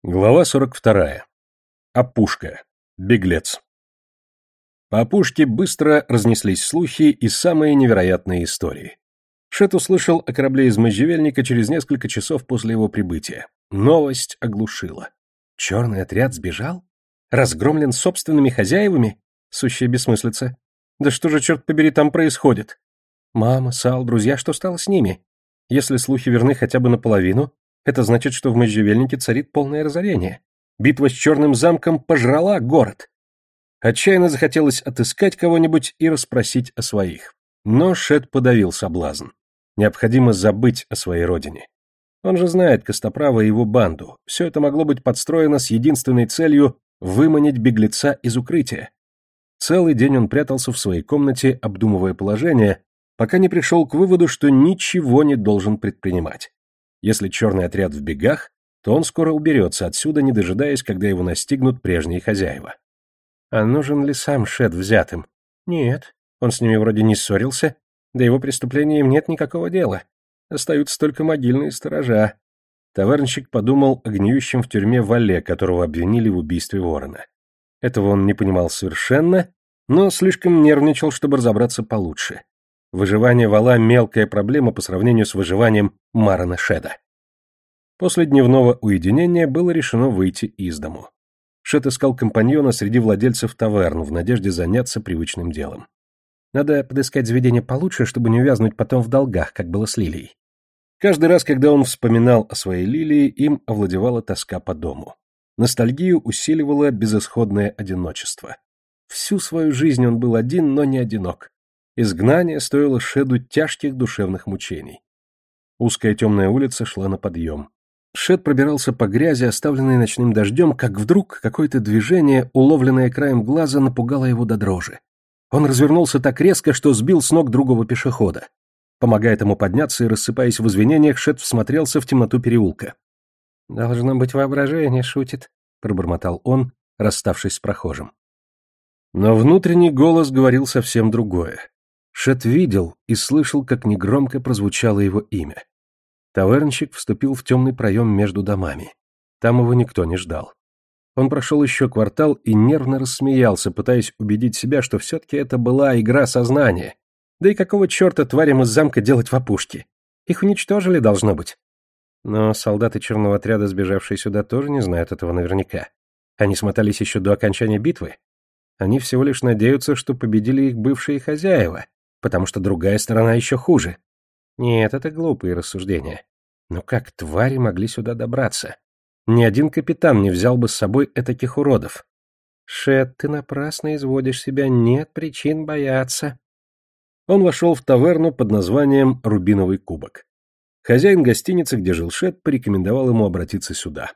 Глава 42. Опушка. Беглец. По опушке быстро разнеслись слухи и самые невероятные истории. Шет услышал о корабле из можжевельника через несколько часов после его прибытия. Новость оглушила. Черный отряд сбежал? Разгромлен собственными хозяевами? Сущая бессмыслица. Да что же, черт побери, там происходит? Мама, Сал, друзья, что стало с ними? Если слухи верны хотя бы наполовину, это значит, что в можжевельнике царит полное разорение. Битва с Черным замком пожрала город. Отчаянно захотелось отыскать кого-нибудь и расспросить о своих. Но Шет подавил соблазн. Необходимо забыть о своей родине. Он же знает Костоправа и его банду. Все это могло быть подстроено с единственной целью выманить беглеца из укрытия. Целый день он прятался в своей комнате, обдумывая положение, пока не пришел к выводу, что ничего не должен предпринимать. Если черный отряд в бегах, то он скоро уберется отсюда, не дожидаясь, когда его настигнут прежние хозяева. А нужен ли сам Шет взятым? Нет, он с ними вроде не ссорился, да его преступлениям нет никакого дела. Остаются только могильные сторожа. Тавернщик подумал о гниющем в тюрьме Вале, которого обвинили в убийстве ворона. Этого он не понимал совершенно, но слишком нервничал, чтобы разобраться получше. Выживание Вала – мелкая проблема по сравнению с выживанием Марана Шеда. После дневного уединения было решено выйти из дому. Шет искал компаньона среди владельцев таверн в надежде заняться привычным делом. Надо подыскать заведение получше, чтобы не увязнуть потом в долгах, как было с Лилией. Каждый раз, когда он вспоминал о своей Лилии, им овладевала тоска по дому. Ностальгию усиливало безысходное одиночество. Всю свою жизнь он был один, но не одинок. Изгнание стоило Шеду тяжких душевных мучений. Узкая темная улица шла на подъем. Шед пробирался по грязи, оставленной ночным дождем, как вдруг какое-то движение, уловленное краем глаза, напугало его до дрожи. Он развернулся так резко, что сбил с ног другого пешехода. Помогая ему подняться и рассыпаясь в извинениях, Шед всмотрелся в темноту переулка. «Должно быть, воображение шутит», — пробормотал он, расставшись с прохожим. Но внутренний голос говорил совсем другое. Шет видел и слышал, как негромко прозвучало его имя. Тавернщик вступил в темный проем между домами. Там его никто не ждал. Он прошел еще квартал и нервно рассмеялся, пытаясь убедить себя, что все-таки это была игра сознания. Да и какого черта тварям из замка делать в опушке? Их уничтожили, должно быть. Но солдаты черного отряда, сбежавшие сюда, тоже не знают этого наверняка. Они смотались еще до окончания битвы. Они всего лишь надеются, что победили их бывшие хозяева, потому что другая сторона еще хуже. Нет, это глупые рассуждения. Но как твари могли сюда добраться? Ни один капитан не взял бы с собой этаких уродов. Шет, ты напрасно изводишь себя, нет причин бояться. Он вошел в таверну под названием «Рубиновый кубок». Хозяин гостиницы, где жил Шет, порекомендовал ему обратиться сюда.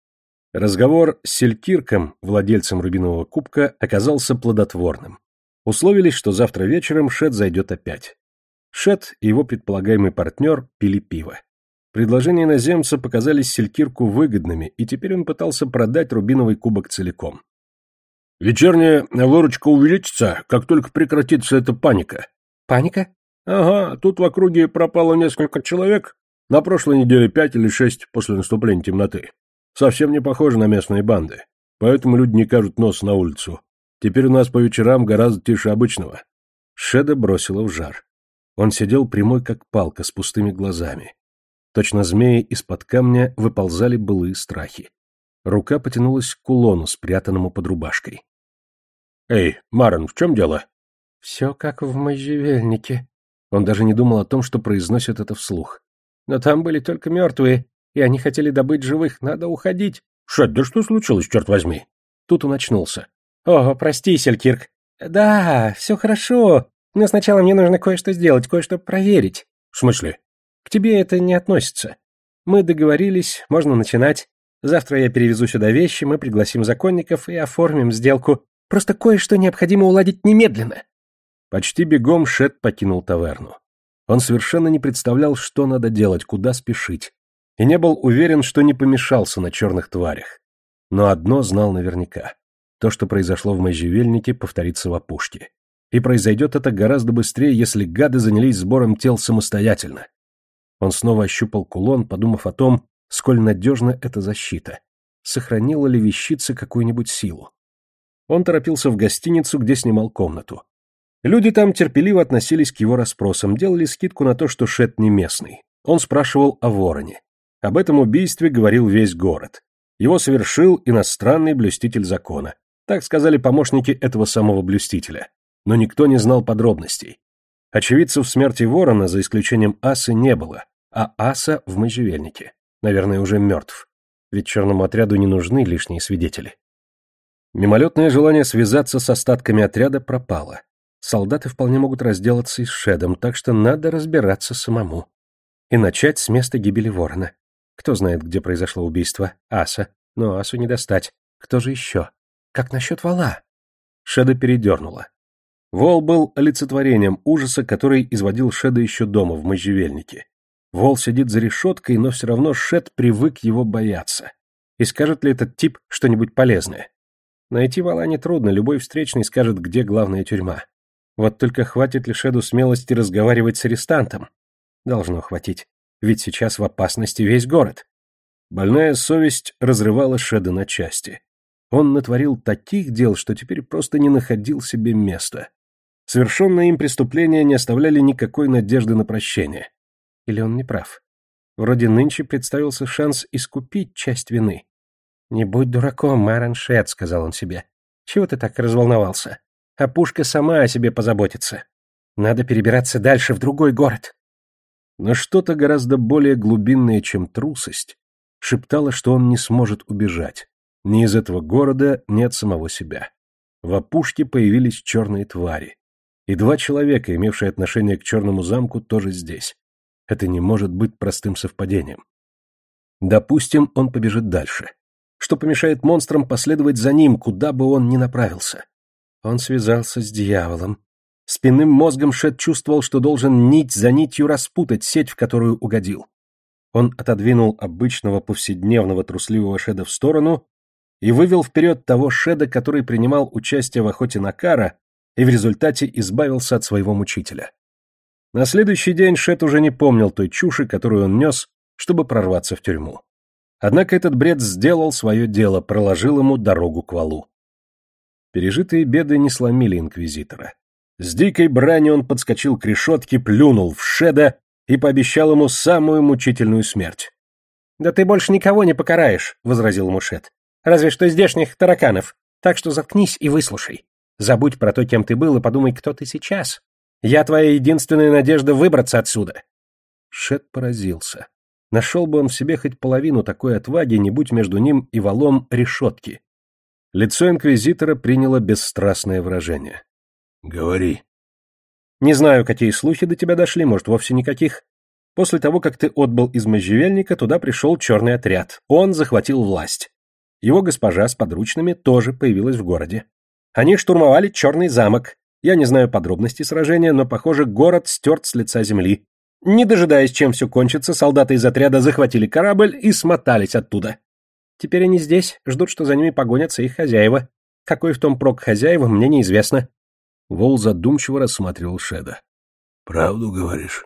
Разговор с Селькирком, владельцем Рубинового кубка, оказался плодотворным. Условились, что завтра вечером Шет зайдет опять. Шет и его предполагаемый партнер пили пиво. Предложения иноземца показались Селькирку выгодными, и теперь он пытался продать Рубиновый кубок целиком. «Вечерняя выручка увеличится, как только прекратится эта паника». «Паника?» «Ага, тут в округе пропало несколько человек. На прошлой неделе 5 или 6 после наступления темноты. Совсем не похоже на местные банды, поэтому люди не кажут нос на улицу. Теперь у нас по вечерам гораздо тише обычного». Шеда бросило в жар. Он сидел прямой как палка, с пустыми глазами. Точно змеи из-под камня выползали былые страхи. Рука потянулась к кулону, спрятанному под рубашкой. «Эй, Маран, в чем дело?» «Все как в можжевельнике». Он даже не думал о том, что произносит это вслух. «Но там были только мертвые, и они хотели добыть живых. Надо уходить». «Шет, да что случилось, черт возьми?» Тут он очнулся. «О, прости, Селькирк». «Да, все хорошо. Но сначала мне нужно кое-что сделать, кое-что проверить». «В смысле?» «К тебе это не относится. Мы договорились, можно начинать. Завтра я перевезу сюда вещи, мы пригласим законников и оформим сделку. Просто кое-что необходимо уладить немедленно». Почти бегом Шет покинул таверну. Он совершенно не представлял, что надо делать, куда спешить, и не был уверен, что не помешался на черных тварях. Но одно знал наверняка. То, что произошло в можжевельнике, повторится в опушке. И произойдет это гораздо быстрее, если гады занялись сбором тел самостоятельно. Он снова ощупал кулон, подумав о том, сколь надежна эта защита. сохранила ли вещица какую-нибудь силу. Он торопился в гостиницу, где снимал комнату. Люди там терпеливо относились к его расспросам, делали скидку на то, что Шет не местный. Он спрашивал о вороне. Об этом убийстве говорил весь город. Его совершил иностранный блюститель закона. Так сказали помощники этого самого блюстителя. Но никто не знал подробностей. Очевидцев смерти ворона, за исключением Асы, не было, а Аса в можжевельнике. Наверное, уже мертв. Ведь черному отряду не нужны лишние свидетели. Мимолетное желание связаться с остатками отряда пропало. Солдаты вполне могут разделаться и с Шедом, так что надо разбираться самому. И начать с места гибели ворона. Кто знает, где произошло убийство? Аса. Но Асу не достать. Кто же еще? Как насчет вола? Шеда передернуло. Вол был олицетворением ужаса, который изводил Шеда еще дома, в можжевельнике. Вол сидит за решеткой, но все равно Шед привык его бояться. И скажет ли этот тип что-нибудь полезное? Найти вола нетрудно, любой встречный скажет, где главная тюрьма. Вот только хватит ли Шеду смелости разговаривать с арестантом? Должно хватить, ведь сейчас в опасности весь город. Больная совесть разрывала Шеда на части. Он натворил таких дел, что теперь просто не находил себе места. Совершенные им преступления не оставляли никакой надежды на прощение. Или он не прав? Вроде нынче представился шанс искупить часть вины. «Не будь дураком, Маран Шед», — сказал он себе. «Чего ты так разволновался? А пушка сама о себе позаботится. Надо перебираться дальше, в другой город». Но что-то гораздо более глубинное, чем трусость, шептало, что он не сможет убежать. Ни из этого города, ни от самого себя. В опушке появились черные твари. И два человека, имевшие отношение к черному замку, тоже здесь. Это не может быть простым совпадением. Допустим, он побежит дальше. Что помешает монстрам последовать за ним, куда бы он ни направился? Он связался с дьяволом. Спинным мозгом Шед чувствовал, что должен нить за нитью распутать сеть, в которую угодил. Он отодвинул обычного повседневного трусливого Шеда в сторону и вывел вперед того Шеда, который принимал участие в охоте на Кара и в результате избавился от своего мучителя. На следующий день Шед уже не помнил той чуши, которую он нес, чтобы прорваться в тюрьму. Однако этот бред сделал свое дело, проложил ему дорогу к валу. Пережитые беды не сломили инквизитора. С дикой бранью он подскочил к решетке, плюнул в Шеда и пообещал ему самую мучительную смерть. «Да ты больше никого не покараешь», — возразил ему Шед. «Разве что здешних тараканов. Так что заткнись и выслушай. Забудь про то, кем ты был, и подумай, кто ты сейчас. Я твоя единственная надежда выбраться отсюда». Шед поразился. Нашел бы он в себе хоть половину такой отваги, не будь между ним и валом решетки. Лицо инквизитора приняло бесстрастное выражение. «Говори». «Не знаю, какие слухи до тебя дошли, может, вовсе никаких. После того, как ты отбыл из можжевельника, туда пришел черный отряд. Он захватил власть. Его госпожа с подручными тоже появилась в городе. Они штурмовали черный замок. Я не знаю подробностей сражения, но, похоже, город стерт с лица земли. Не дожидаясь, чем все кончится, солдаты из отряда захватили корабль и смотались оттуда. Теперь они здесь, ждут, что за ними погонятся их хозяева. Какой в том прок хозяева, мне неизвестно». Вол задумчиво рассматривал Шеда. «Правду говоришь?»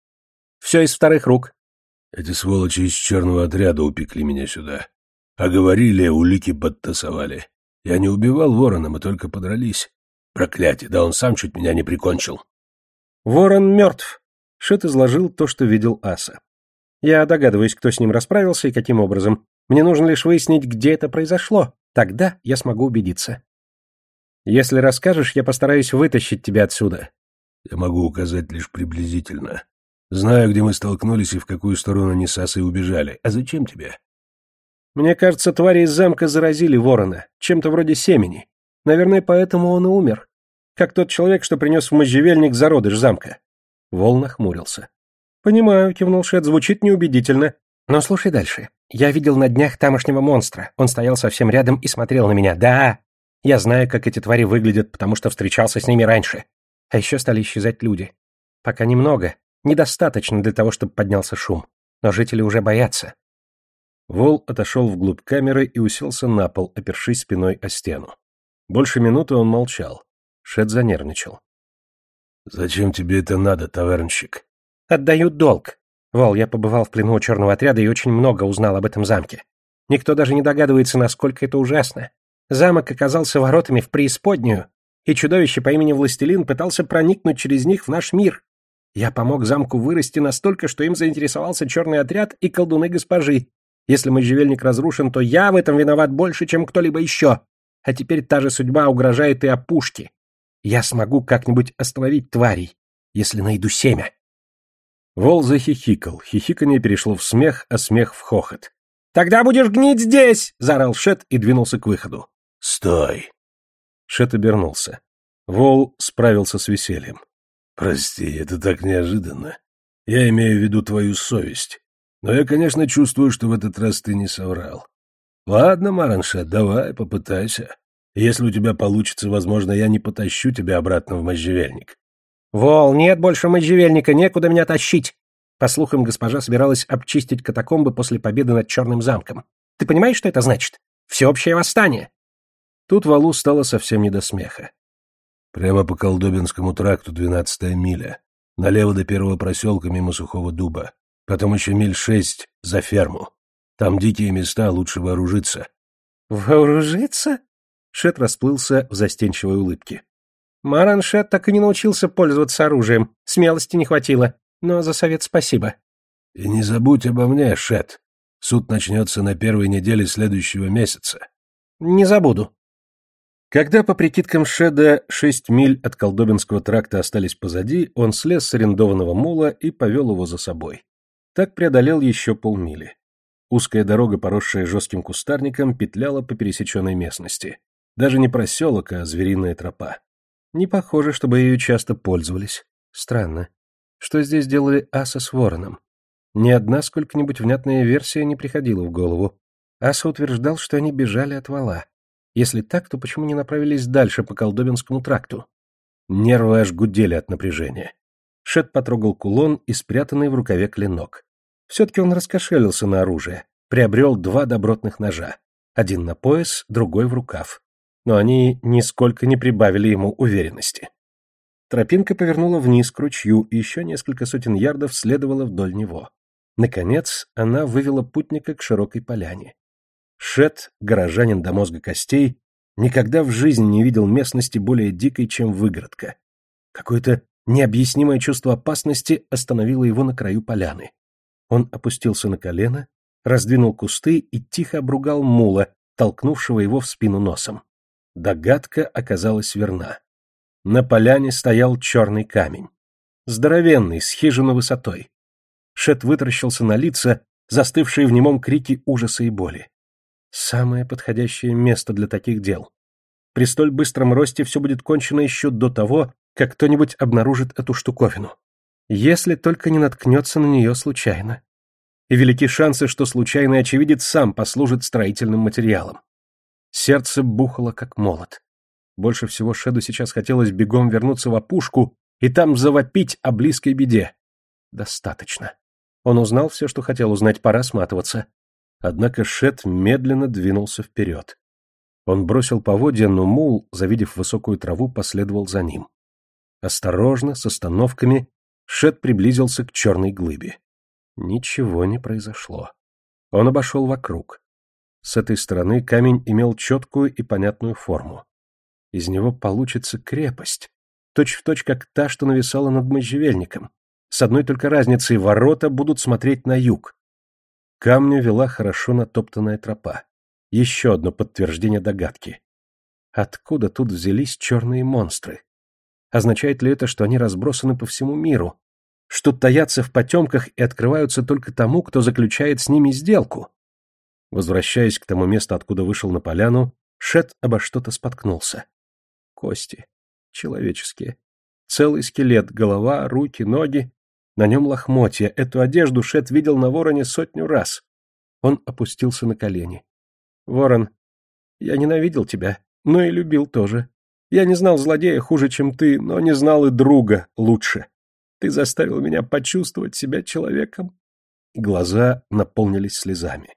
«Все из вторых рук». «Эти сволочи из черного отряда упекли меня сюда. А говорили, улики подтасовали. Я не убивал ворона, мы только подрались. Проклятие, да он сам чуть меня не прикончил». «Ворон мертв». Шед изложил то, что видел Аса. «Я догадываюсь, кто с ним расправился и каким образом. Мне нужно лишь выяснить, где это произошло. Тогда я смогу убедиться. Если расскажешь, я постараюсь вытащить тебя отсюда». «Я могу указать лишь приблизительно. Знаю, где мы столкнулись и в какую сторону они с Асой убежали. А зачем тебе?» «Мне кажется, твари из замка заразили ворона. Чем-то вроде семени. Наверное, поэтому он и умер. Как тот человек, что принес в можжевельник зародыш замка». Вол нахмурился. «Понимаю», — кивнул Шед, — «звучит неубедительно. Но слушай дальше. Я видел на днях тамошнего монстра. Он стоял совсем рядом и смотрел на меня. Да, я знаю, как эти твари выглядят, потому что встречался с ними раньше. А еще стали исчезать люди. Пока немного. Недостаточно для того, чтобы поднялся шум. Но жители уже боятся». Вол отошел вглубь камеры и уселся на пол, опершись спиной о стену. Больше минуты он молчал. Шед занервничал. «Зачем тебе это надо, тавернщик?» «Отдаю долг. Вол, я побывал в плену у черного отряда и очень много узнал об этом замке. Никто даже не догадывается, насколько это ужасно. Замок оказался воротами в преисподнюю, и чудовище по имени Властелин пытался проникнуть через них в наш мир. Я помог замку вырасти настолько, что им заинтересовался черный отряд и колдуны госпожи. Если можжевельник разрушен, то я в этом виноват больше, чем кто-либо еще. А теперь та же судьба угрожает и опушке. Я смогу как-нибудь остановить тварей, если найду семя. Вол захихикал, хихиканье перешло в смех, а смех в хохот. «Тогда будешь гнить здесь!» — заорал Шет и двинулся к выходу. «Стой!» Шет обернулся. Вол справился с весельем. «Прости, это так неожиданно. Я имею в виду твою совесть. Но я, конечно, чувствую, что в этот раз ты не соврал. Ладно, Мараншет, давай, попытайся. Если у тебя получится, возможно, я не потащу тебя обратно в можжевельник». «Вол, нет больше можжевельника, некуда меня тащить!» По слухам, госпожа собиралась обчистить катакомбы после победы над Черным замком. Ты понимаешь, что это значит? Всеобщее восстание. Тут Валу стало совсем не до смеха. Прямо по Колдобинскому тракту 12-я миля. Налево до первого проселка мимо Сухого дуба. Потом еще миль 6 за ферму. Там дикие места, лучше вооружиться. Вооружиться? Шет расплылся в застенчивой улыбке. Мараншет так и не научился пользоваться оружием. Смелости не хватило. Но за совет спасибо. И не забудь обо мне, Шет. Суд начнется на первой неделе следующего месяца. Не забуду. Когда, по прикидкам Шеда, 6 миль от Колдобинского тракта остались позади, он слез с арендованного мула и повел его за собой. Так преодолел еще полмили. Узкая дорога, поросшая жестким кустарником, петляла по пересеченной местности. Даже не проселок, а звериная тропа. Не похоже, чтобы ею часто пользовались. Странно. Что здесь делали Аса с Вороном? Ни одна сколько-нибудь внятная версия не приходила в голову. Аса утверждал, что они бежали от вала. Если так, то почему не направились дальше по Колдобинскому тракту? Нервы аж гудели от напряжения. Шет потрогал кулон и спрятанный в рукаве клинок. Все-таки он раскошелился на оружие, приобрел 2 добротных ножа. Один на пояс, другой в рукав. Но они нисколько не прибавили ему уверенности. Тропинка повернула вниз к ручью, и еще несколько сотен ярдов следовала вдоль него. Наконец, она вывела путника к широкой поляне. Шет, горожанин до мозга костей, никогда в жизни не видел местности более дикой, чем выгородка. Какое-то необъяснимое чувство опасности остановило его на краю поляны. Он опустился на колено, раздвинул кусты и тихо обругал мула, толкнувшего его в спину носом. Догадка оказалась верна. На поляне стоял черный камень. Здоровенный, с хижину высотой. Шет вытаращился на лица, застывшие в немом крике ужаса и боли. Самое подходящее место для таких дел. При столь быстром росте все будет кончено еще до того, как кто-нибудь обнаружит эту штуковину. Если только не наткнется на нее случайно. И велики шансы, что случайный очевидец сам послужит строительным материалом. Сердце бухало, как молот. Больше всего Шеду сейчас хотелось бегом вернуться в опушку и там завопить о близкой беде. Достаточно. Он узнал все, что хотел узнать, пора сматываться. Однако Шед медленно двинулся вперед. Он бросил поводья, но мул, завидев высокую траву, последовал за ним. Осторожно, с остановками, Шед приблизился к черной глыбе. Ничего не произошло. Он обошел вокруг. С этой стороны камень имел четкую и понятную форму. Из него получится крепость, точь-в-точь, как та, что нависала над можжевельником. С одной только разницей — ворота будут смотреть на юг. К камню вела хорошо натоптанная тропа. Еще одно подтверждение догадки. Откуда тут взялись черные монстры? Означает ли это, что они разбросаны по всему миру? Что таятся в потемках и открываются только тому, кто заключает с ними сделку? Возвращаясь к тому месту, откуда вышел на поляну, Шет обо что-то споткнулся. Кости. Человеческие. Целый скелет, голова, руки, ноги. На нем лохмотья. Эту одежду Шет видел на Вороне 100 раз. Он опустился на колени. Ворон, я ненавидел тебя, но и любил тоже. Я не знал злодея хуже, чем ты, но не знал и друга лучше. Ты заставил меня почувствовать себя человеком. Глаза наполнились слезами.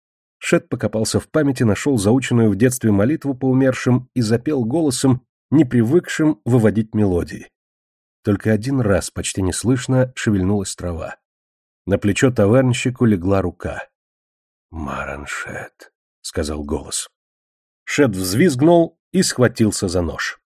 Шет покопался в памяти, нашел заученную в детстве молитву по умершим и запел голосом, не привыкшим выводить мелодии. Только один раз почти неслышно шевельнулась трава. На плечо тавернщику легла рука. Мараншет, — сказал голос. Шет взвизгнул и схватился за нож.